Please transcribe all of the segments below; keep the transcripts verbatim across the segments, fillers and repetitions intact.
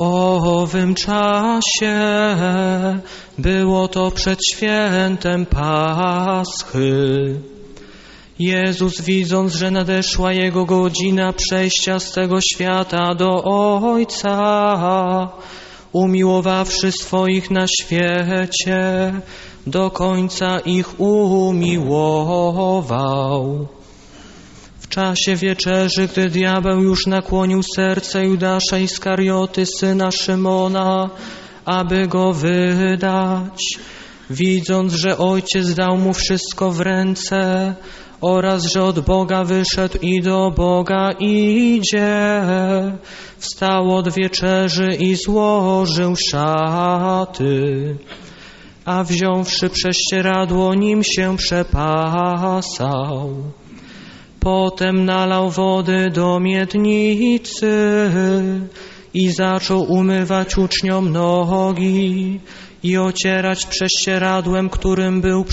owym czasie było to przed świętem Paschy. Jezus, widząc, że nadeszła Jego godzina przejścia z tego świata do Ojca, umiłowawszy swoich na świecie, do końca ich umiłował. W czasie wieczerzy, gdy diabeł już nakłonił serce Judasza Iskarioty, syna Szymona, aby go wydać, widząc, że Ojciec dał mu wszystko w ręce oraz że od Boga wyszedł i do Boga idzie, wstał od wieczerzy i złożył szaty, a wziąwszy prześcieradło, nim się przepasał. Potem nalał wody do miednicy i zaczął umywać uczniom nogi i ocierać prześcieradłem, którym był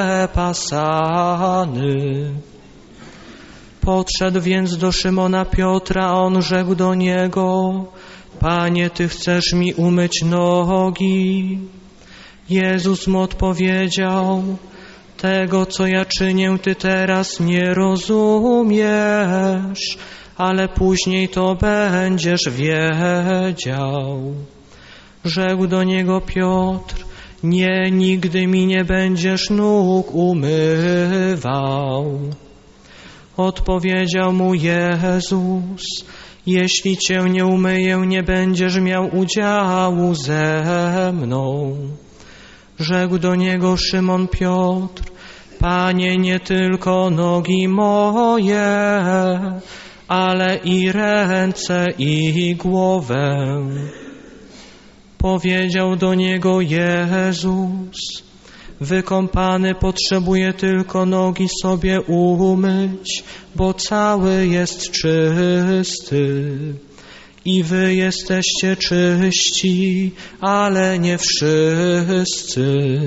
przepasany. Podszedł więc do Szymona Piotra, a on rzekł do niego: Panie, Ty chcesz mi umyć nogi? Jezus mu odpowiedział: Tego, co ja czynię, Ty teraz nie rozumiesz, ale później to będziesz wiedział. Rzekł do niego Piotr: Nie, nigdy mi nie będziesz nóg umywał. Odpowiedział mu Jezus: Jeśli Cię nie umyję, nie będziesz miał udziału ze mną. Rzekł do niego Szymon Piotr: Panie, nie tylko nogi moje, ale i ręce i głowę. Powiedział do niego Jezus: Wykąpany potrzebuje tylko nogi sobie umyć, bo cały jest czysty. I wy jesteście czyści, ale nie wszyscy.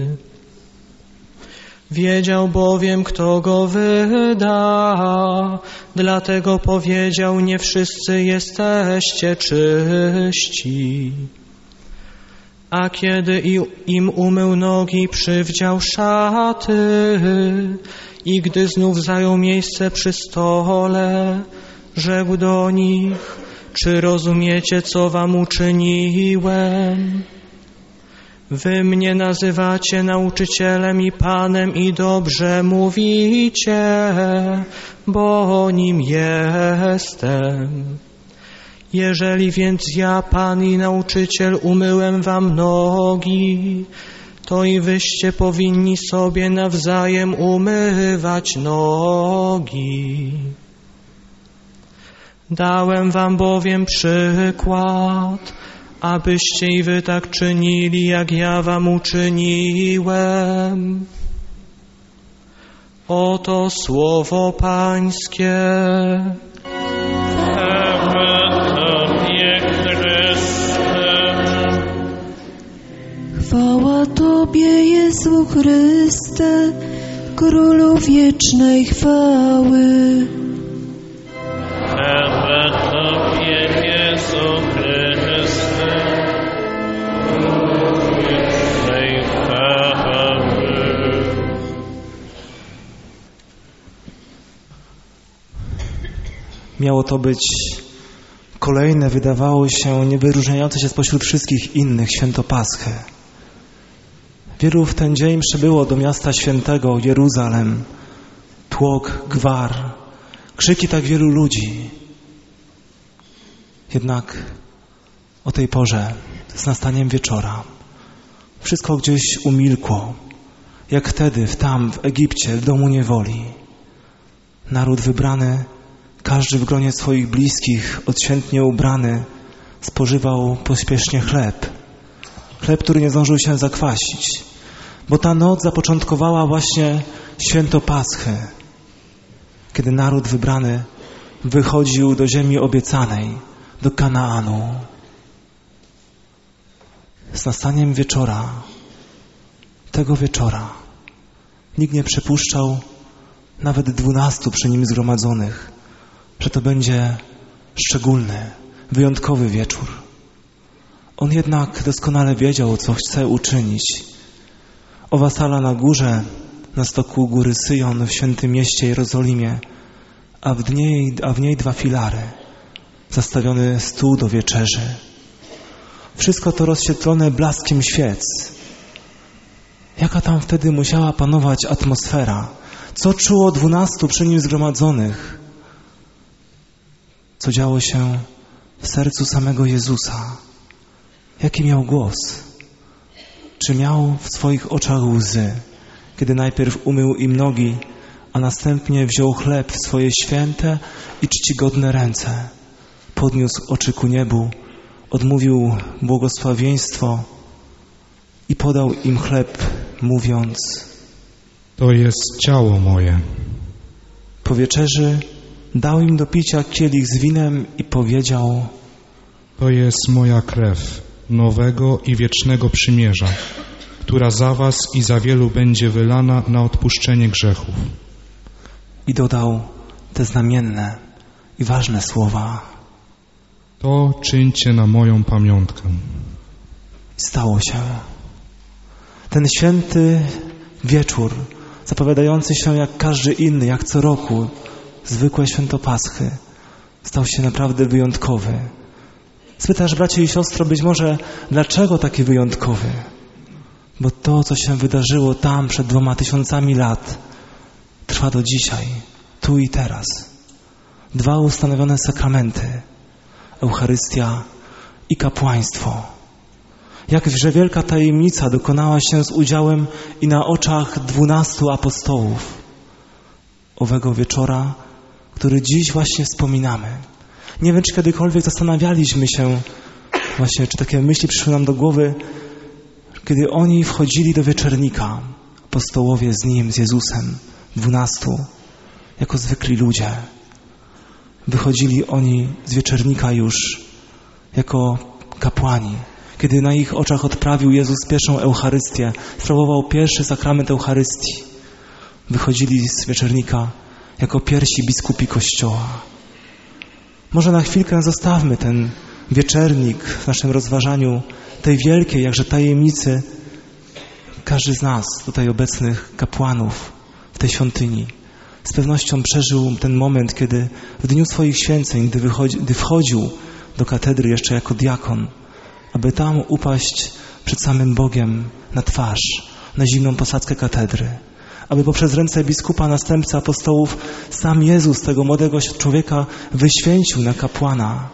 Wiedział bowiem, kto go wyda, dlatego powiedział: Nie wszyscy jesteście czyści. A kiedy im umył nogi, przywdział szaty i gdy znów zajął miejsce przy stole, rzekł do nich: Czy rozumiecie, co wam uczyniłem? Wy mnie nazywacie nauczycielem i Panem i dobrze mówicie, bo nim jestem. Jeżeli więc ja, Pan i nauczyciel, umyłem wam nogi, to i wyście powinni sobie nawzajem umywać nogi. Dałem wam bowiem przykład, abyście i wy tak czynili, jak ja wam uczyniłem. Oto słowo Pańskie. Chwała Tobie, Jezu Chryste, Królu wiecznej chwały. Chwała Tobie, Jezu Chryste, Królu wiecznej chwały. Miało to być kolejne, wydawało się, niewyróżniające się spośród wszystkich innych święto Paschy. Wielu w ten dzień przybyło do miasta świętego Jeruzalem. Tłok, gwar, krzyki tak wielu ludzi. Jednak o tej porze, z nastaniem wieczora, wszystko gdzieś umilkło, jak wtedy, w tam, w Egipcie, w domu niewoli. Naród wybrany, każdy w gronie swoich bliskich, odświętnie ubrany, spożywał pośpiesznie chleb. Chleb, który nie zdążył się zakwasić, bo ta noc zapoczątkowała właśnie święto Paschy, kiedy naród wybrany wychodził do ziemi obiecanej, do Kanaanu. Z nastaniem wieczora, tego wieczora, nikt nie przypuszczał, nawet dwunastu przy nim zgromadzonych, że to będzie szczególny, wyjątkowy wieczór. On jednak doskonale wiedział, co chce uczynić. Owa sala na górze, na stoku góry Syjon w świętym mieście Jerozolimie, a w niej, a w niej dwa filary, zastawiony stół do wieczerzy. Wszystko to rozświetlone blaskiem świec. Jaka tam wtedy musiała panować atmosfera? Co czuło dwunastu przy nim zgromadzonych? Co działo się w sercu samego Jezusa? Jaki miał głos? Czy miał w swoich oczach łzy, kiedy najpierw umył im nogi, a następnie wziął chleb w swoje święte i czcigodne ręce, podniósł oczy ku niebu, odmówił błogosławieństwo i podał im chleb, mówiąc: to jest ciało moje. Po wieczerzy dał im do picia kielich z winem i powiedział: to jest moja krew nowego i wiecznego przymierza, która za was i za wielu będzie wylana na odpuszczenie grzechów. I dodał te znamienne i ważne słowa: to czyńcie na moją pamiątkę. Stało się. Ten święty wieczór, zapowiadający się jak każdy inny, jak co roku, zwykłe święto Paschy, stał się naprawdę wyjątkowy. Spytasz, bracie i siostro, być może dlaczego taki wyjątkowy? Bo to, co się wydarzyło tam przed dwoma tysiącami lat, trwa do dzisiaj, tu i teraz. Dwa ustanowione sakramenty, Eucharystia i kapłaństwo. Jakże wielka tajemnica dokonała się z udziałem i na oczach dwunastu apostołów owego wieczora, który dziś właśnie wspominamy. Nie wiem, czy kiedykolwiek zastanawialiśmy się właśnie, czy takie myśli przyszły nam do głowy, kiedy oni wchodzili do wieczernika, apostołowie z nim, z Jezusem, dwunastu, jako zwykli ludzie. Wychodzili oni z wieczernika już jako kapłani. Kiedy na ich oczach odprawił Jezus pierwszą Eucharystię, sprawował pierwszy sakrament Eucharystii, wychodzili z wieczernika jako pierwsi biskupi Kościoła. Może na chwilkę zostawmy ten wieczernik w naszym rozważaniu tej wielkiej jakże tajemnicy. Każdy z nas, tutaj obecnych kapłanów w tej świątyni, z pewnością przeżył ten moment, kiedy w dniu swoich święceń, gdy, wychodzi, gdy wchodził do katedry jeszcze jako diakon, aby tam upaść przed samym Bogiem na twarz, na zimną posadzkę katedry, aby poprzez ręce biskupa, następcy apostołów, sam Jezus tego młodego człowieka wyświęcił na kapłana.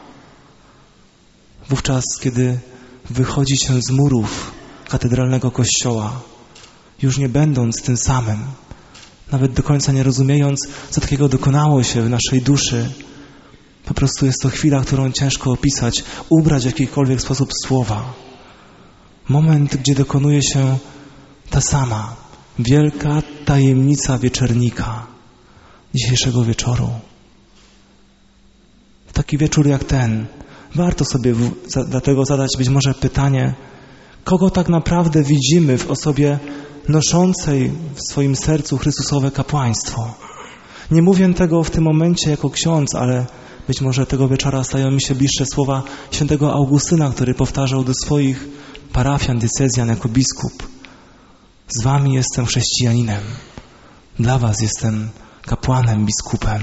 Wówczas, kiedy wychodzi się z murów katedralnego kościoła, już nie będąc tym samym, nawet do końca nie rozumiejąc, co takiego dokonało się w naszej duszy, po prostu jest to chwila, którą ciężko opisać, ubrać w jakikolwiek sposób słowa. Moment, gdzie dokonuje się ta sama wielka tajemnica wieczernika dzisiejszego wieczoru. W taki wieczór jak ten warto sobie w, za, dlatego zadać być może pytanie, kogo tak naprawdę widzimy w osobie noszącej w swoim sercu Chrystusowe kapłaństwo. Nie mówię tego w tym momencie jako ksiądz, ale być może tego wieczora stają mi się bliższe słowa świętego Augustyna, który powtarzał do swoich parafian, diecezjan jako biskup: z wami jestem chrześcijaninem, dla was jestem kapłanem, biskupem.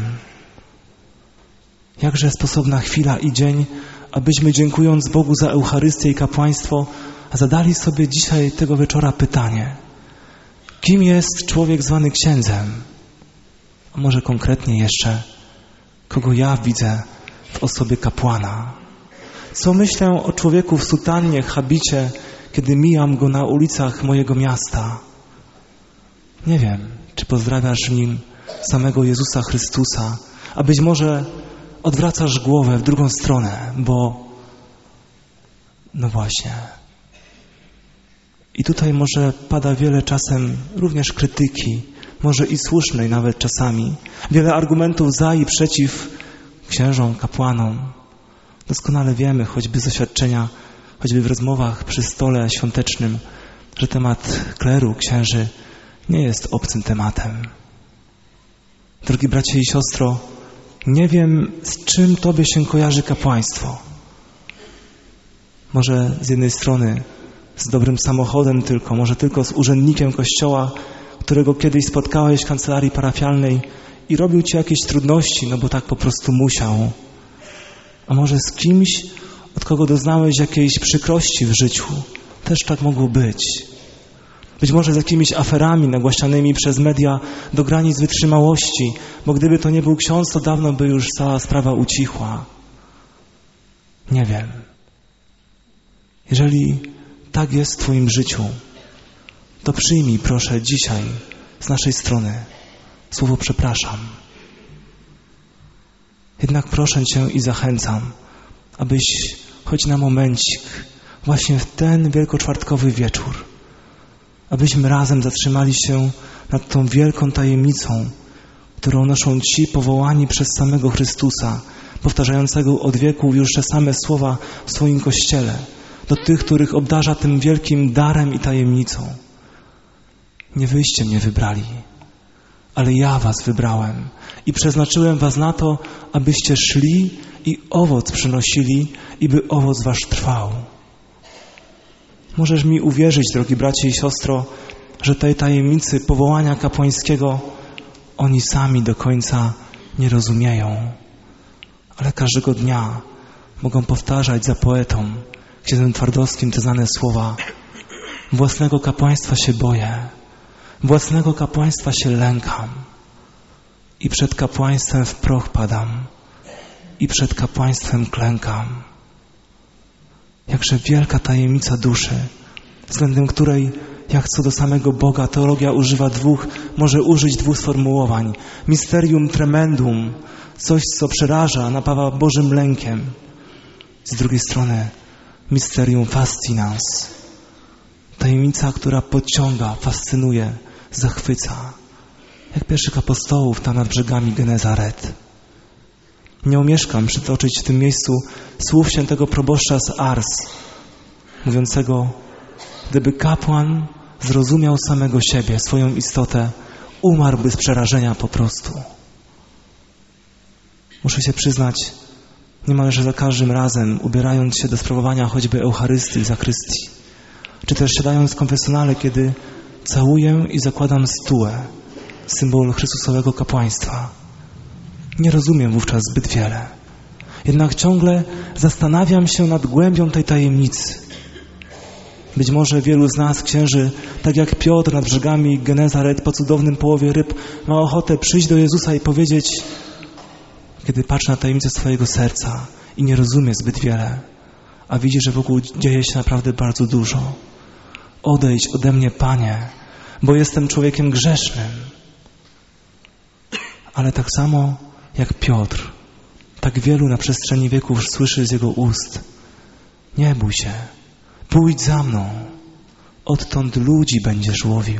Jakże sposobna chwila i dzień, abyśmy, dziękując Bogu za Eucharystię i kapłaństwo, zadali sobie dzisiaj tego wieczora pytanie: kim jest człowiek zwany księdzem? A może konkretnie jeszcze, kogo ja widzę w osobie kapłana? Co myślę o człowieku w sutannie, habicie, kiedy mijam go na ulicach mojego miasta? Nie wiem, czy pozdrawiasz w nim samego Jezusa Chrystusa, a być może odwracasz głowę w drugą stronę, bo no właśnie. I tutaj może pada wiele czasem również krytyki, może i słusznej nawet czasami. Wiele argumentów za i przeciw księżom, kapłanom. Doskonale wiemy, choćby z doświadczenia, choćby w rozmowach przy stole świątecznym, że temat kleru, księży nie jest obcym tematem. Drogi bracie i siostro, nie wiem, z czym tobie się kojarzy kapłaństwo. Może z jednej strony z dobrym samochodem tylko, może tylko z urzędnikiem kościoła, którego kiedyś spotkałeś w kancelarii parafialnej i robił ci jakieś trudności, no bo tak po prostu musiał. A może z kimś, od kogo doznałeś jakiejś przykrości w życiu. Też tak mogło być. Być może z jakimiś aferami nagłaśnianymi przez media do granic wytrzymałości, bo gdyby to nie był ksiądz, to dawno by już cała sprawa ucichła. Nie wiem. Jeżeli tak jest w twoim życiu, to przyjmij proszę dzisiaj z naszej strony słowo przepraszam. Jednak proszę Cię i zachęcam, abyś choć na momencik, właśnie w ten wielkoczwartkowy wieczór, abyśmy razem zatrzymali się nad tą wielką tajemnicą, którą noszą ci powołani przez samego Chrystusa, powtarzającego od wieków już te same słowa w swoim Kościele, do tych, których obdarza tym wielkim darem i tajemnicą. Nie wyście mnie wybrali, ale ja was wybrałem i przeznaczyłem was na to, abyście szli i owoc przynosili i by owoc wasz trwał. Możesz mi uwierzyć, drogi bracie i siostro, że tej tajemnicy powołania kapłańskiego oni sami do końca nie rozumieją, ale każdego dnia mogą powtarzać za poetą, księdzem Twardowskim, te znane słowa: własnego kapłaństwa się boję, własnego kapłaństwa się lękam i przed kapłaństwem w proch padam i przed kapłaństwem klękam. Jakże wielka tajemnica duszy, względem której, jak co do samego Boga, teologia używa dwóch, może użyć dwóch sformułowań. Mysterium tremendum, coś, co przeraża, napawa Bożym lękiem. Z drugiej strony mysterium fascinans, tajemnica, która pociąga, fascynuje, zachwyca. Jak pierwszych apostołów tam nad brzegami Genezaret. Nie omieszkam przytoczyć w tym miejscu słów świętego proboszcza z Ars, mówiącego: gdyby kapłan zrozumiał samego siebie, swoją istotę, umarłby z przerażenia po prostu. Muszę się przyznać, niemalże za każdym razem, ubierając się do sprawowania choćby Eucharystii w zakrystii, czy też siadając w konfesjonale, kiedy całuję i zakładam stułę, symbol Chrystusowego kapłaństwa, nie rozumiem wówczas zbyt wiele. Jednak ciągle zastanawiam się nad głębią tej tajemnicy. Być może wielu z nas, księży, tak jak Piotr nad brzegami Genezaret po cudownym połowie ryb, ma ochotę przyjść do Jezusa i powiedzieć, kiedy patrzy na tajemnicę swojego serca i nie rozumie zbyt wiele, a widzi, że wokół dzieje się naprawdę bardzo dużo: odejdź ode mnie, Panie, bo jestem człowiekiem grzesznym. Ale tak samo jak Piotr, tak wielu na przestrzeni wieków słyszy z jego ust: nie bój się, pójdź za mną, odtąd ludzi będziesz łowił.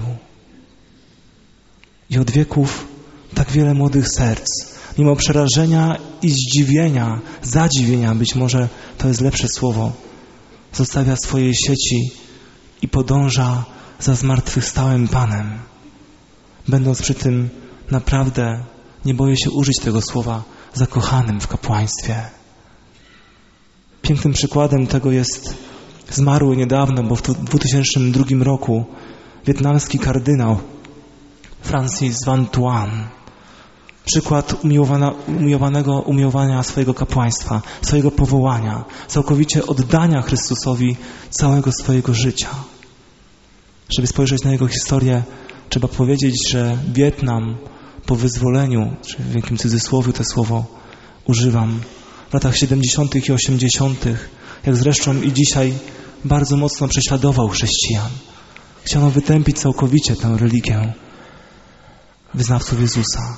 I od wieków tak wiele młodych serc, mimo przerażenia i zdziwienia, zadziwienia, być może to jest lepsze słowo, zostawia swoje sieci i podąża za zmartwychwstałym Panem, będąc przy tym naprawdę, nie boję się użyć tego słowa, zakochanym w kapłaństwie. Pięknym przykładem tego jest zmarły niedawno, bo w dwutysięcznym drugim roku, wietnamski kardynał Francis Van Thuan. Przykład umiłowanego umiłowania swojego kapłaństwa, swojego powołania, całkowicie oddania Chrystusowi całego swojego życia. Żeby spojrzeć na jego historię, trzeba powiedzieć, że Wietnam po wyzwoleniu, czy w wielkim cudzysłowie to słowo używam, w latach siedemdziesiątych i osiemdziesiątych, jak zresztą i dzisiaj, bardzo mocno prześladował chrześcijan. Chciano wytępić całkowicie tę religię wyznawców Jezusa.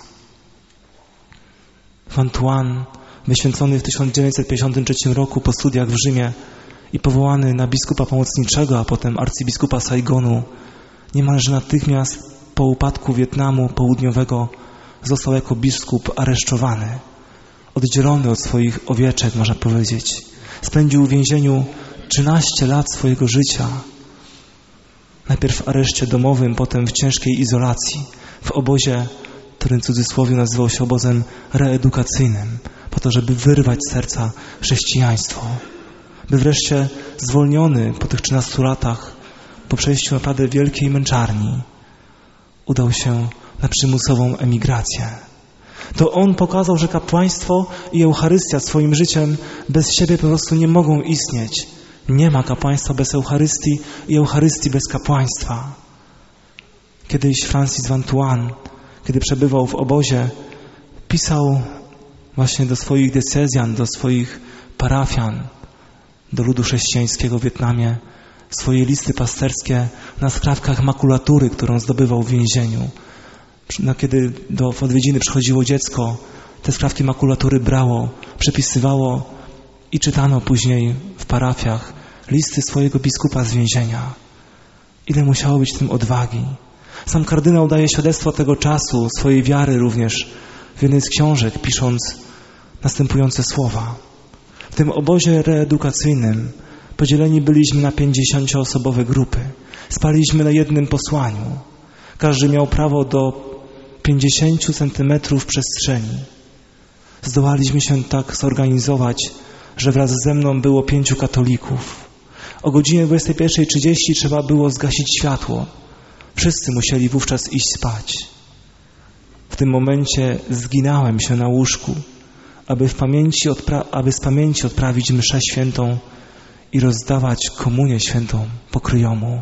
Van Thuan, wyświęcony w tysiąc dziewięćset pięćdziesiątym trzecim roku po studiach w Rzymie i powołany na biskupa pomocniczego, a potem arcybiskupa Saigonu, niemalże natychmiast po upadku Wietnamu Południowego został jako biskup aresztowany, oddzielony od swoich owieczek, można powiedzieć. Spędził w więzieniu trzynaście lat swojego życia. Najpierw w areszcie domowym, potem w ciężkiej izolacji, w obozie, który w cudzysłowie nazywał się obozem reedukacyjnym, po to, żeby wyrwać z serca chrześcijaństwo. by wreszcie zwolniony po tych trzynastu latach, po przejściu naprawdę wielkiej męczarni, udał się na przymusową emigrację. To on pokazał, że kapłaństwo i Eucharystia swoim życiem bez siebie po prostu nie mogą istnieć. Nie ma kapłaństwa bez Eucharystii i Eucharystii bez kapłaństwa. Kiedyś Francis van Thuan, kiedy przebywał w obozie, pisał właśnie do swoich diecezjan, do swoich parafian, do ludu chrześcijańskiego w Wietnamie, swoje listy pasterskie na skrawkach makulatury, którą zdobywał w więzieniu. No, kiedy do odwiedziny przychodziło dziecko, te skrawki makulatury brało, przepisywało i czytano później w parafiach listy swojego biskupa z więzienia. Ile musiało być w tym odwagi. Sam kardynał daje świadectwo tego czasu, swojej wiary również w jednej z książek, pisząc następujące słowa. W tym obozie reedukacyjnym podzieleni byliśmy na pięćdziesięcioosobowe grupy. Spaliśmy na jednym posłaniu. Każdy miał prawo do pięćdziesięciu centymetrów przestrzeni. Zdołaliśmy się tak zorganizować, że wraz ze mną było pięciu katolików. O godzinie dwudziestej pierwszej trzydzieści trzeba było zgasić światło. Wszyscy musieli wówczas iść spać. W tym momencie zginałem się na łóżku, aby, w pamięci odpra- aby z pamięci odprawić mszę świętą i rozdawać komunię świętą po kryjomu.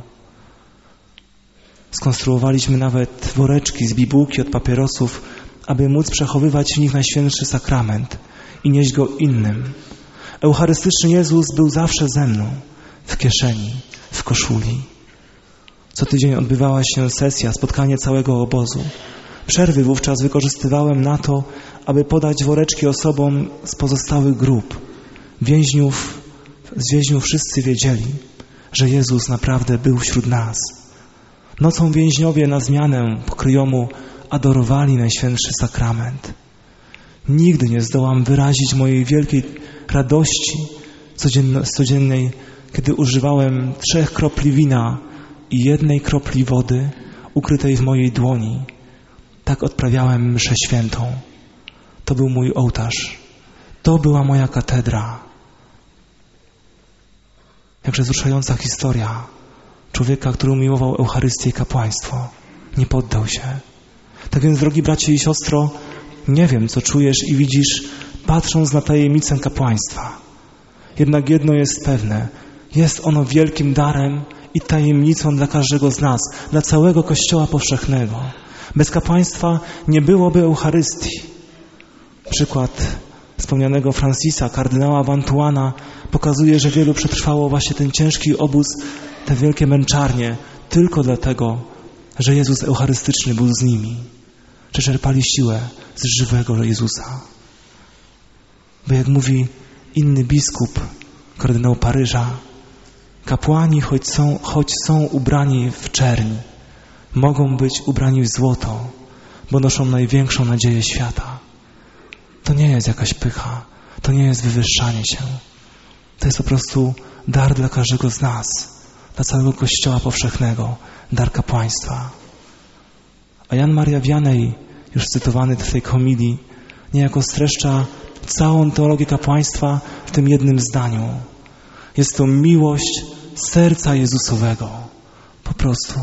Skonstruowaliśmy nawet woreczki z bibułki od papierosów, aby móc przechowywać w nich Najświętszy Sakrament i nieść go innym. Eucharystyczny Jezus był zawsze ze mną, w kieszeni, w koszuli. Co tydzień odbywała się sesja, spotkanie całego obozu. Przerwy wówczas wykorzystywałem na to, aby podać woreczki osobom z pozostałych grup. Więźniów, z więźniów wszyscy wiedzieli, że Jezus naprawdę był wśród nas. Nocą więźniowie na zmianę po kryjomu adorowali Najświętszy Sakrament. Nigdy nie zdołam wyrazić mojej wielkiej radości codziennej, kiedy używałem trzech kropli wina i jednej kropli wody ukrytej w mojej dłoni. Tak odprawiałem mszę świętą. To był mój ołtarz. To była moja katedra. Jakże wzruszająca historia człowieka, który umiłował Eucharystię i kapłaństwo. Nie poddał się. Tak więc, drogi bracie i siostro, nie wiem, co czujesz i widzisz, patrząc na tajemnicę kapłaństwa. Jednak jedno jest pewne. Jest ono wielkim darem i tajemnicą dla każdego z nas, dla całego Kościoła powszechnego. Bez kapłaństwa nie byłoby Eucharystii. Przykład wspomnianego Francisa, kardynała van Thuana, pokazuje, że wielu przetrwało właśnie ten ciężki obóz, te wielkie męczarnie, tylko dlatego, że Jezus Eucharystyczny był z nimi. Że czerpali siłę z żywego Jezusa. Bo jak mówi inny biskup, kardynał Paryża, kapłani, choć są, choć są ubrani w czerń, mogą być ubrani w złoto, bo noszą największą nadzieję świata. To nie jest jakaś pycha, to nie jest wywyższanie się. To jest po prostu dar dla każdego z nas, dla całego Kościoła powszechnego, dar kapłaństwa. A Jan Maria Vianney, już cytowany w tej homilii, niejako streszcza całą teologię kapłaństwa w tym jednym zdaniu. Jest to miłość serca Jezusowego. Po prostu.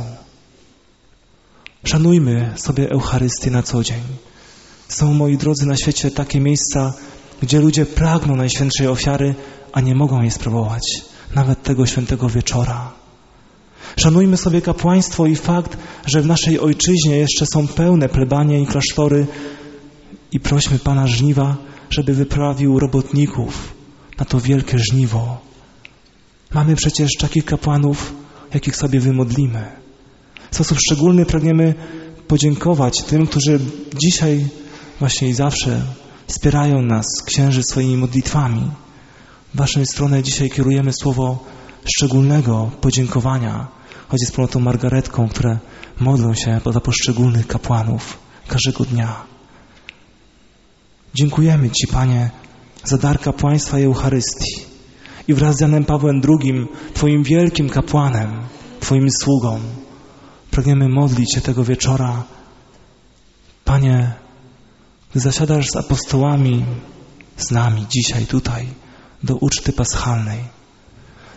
Szanujmy sobie Eucharystię na co dzień. Są, moi drodzy, na świecie takie miejsca, gdzie ludzie pragną Najświętszej ofiary, a nie mogą jej sprawować, nawet tego świętego wieczora. Szanujmy sobie kapłaństwo i fakt, że w naszej ojczyźnie jeszcze są pełne plebanie i klasztory i prośmy Pana żniwa, żeby wyprawił robotników na to wielkie żniwo. Mamy przecież takich kapłanów, jakich sobie wymodlimy. W sposób szczególny pragniemy podziękować tym, którzy dzisiaj właśnie i zawsze wspierają nas, księży, swoimi modlitwami. W Waszą stronę dzisiaj kierujemy słowo szczególnego podziękowania, choć z wspólnotą Margaretką, które modlą się za poszczególnych kapłanów każdego dnia. Dziękujemy Ci, Panie, za dar kapłaństwa i Eucharystii. I wraz z Janem Pawłem drugim, Twoim wielkim kapłanem, Twoim sługą, pragniemy modlić się tego wieczora. Panie, gdy zasiadasz z apostołami, z nami dzisiaj tutaj, do uczty paschalnej,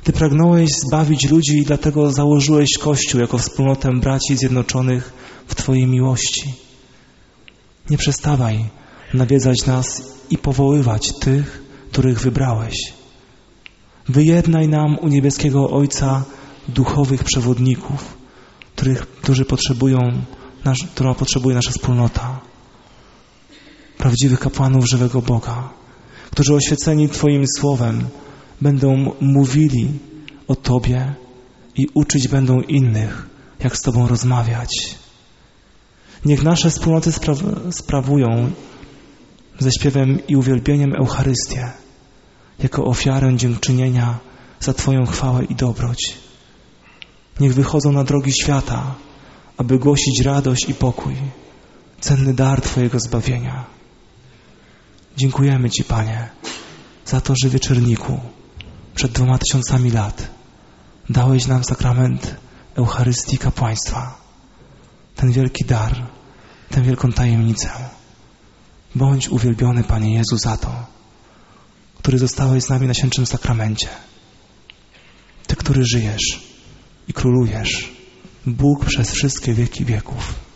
Ty pragnąłeś zbawić ludzi i dlatego założyłeś Kościół jako wspólnotę braci zjednoczonych w Twojej miłości. Nie przestawaj nawiedzać nas i powoływać tych, których wybrałeś. Wyjednaj nam u niebieskiego Ojca duchowych przewodników, których, którzy potrzebują, nasz, która potrzebuje nasza wspólnota. Prawdziwych kapłanów żywego Boga, którzy oświeceni Twoim słowem będą mówili o Tobie i uczyć będą innych, jak z Tobą rozmawiać. Niech nasze wspólnoty spra- sprawują ze śpiewem i uwielbieniem Eucharystię jako ofiarę dziękczynienia za Twoją chwałę i dobroć. Niech wychodzą na drogi świata, aby głosić radość i pokój, cenny dar Twojego zbawienia. Dziękujemy Ci, Panie, za to, że wieczorniku przed dwoma tysiącami lat dałeś nam sakrament Eucharystii kapłaństwa, ten wielki dar, tę wielką tajemnicę. Bądź uwielbiony, Panie Jezu, za to, który zostałeś z nami na świętym sakramencie. Ty, który żyjesz i królujesz, Bóg przez wszystkie wieki wieków.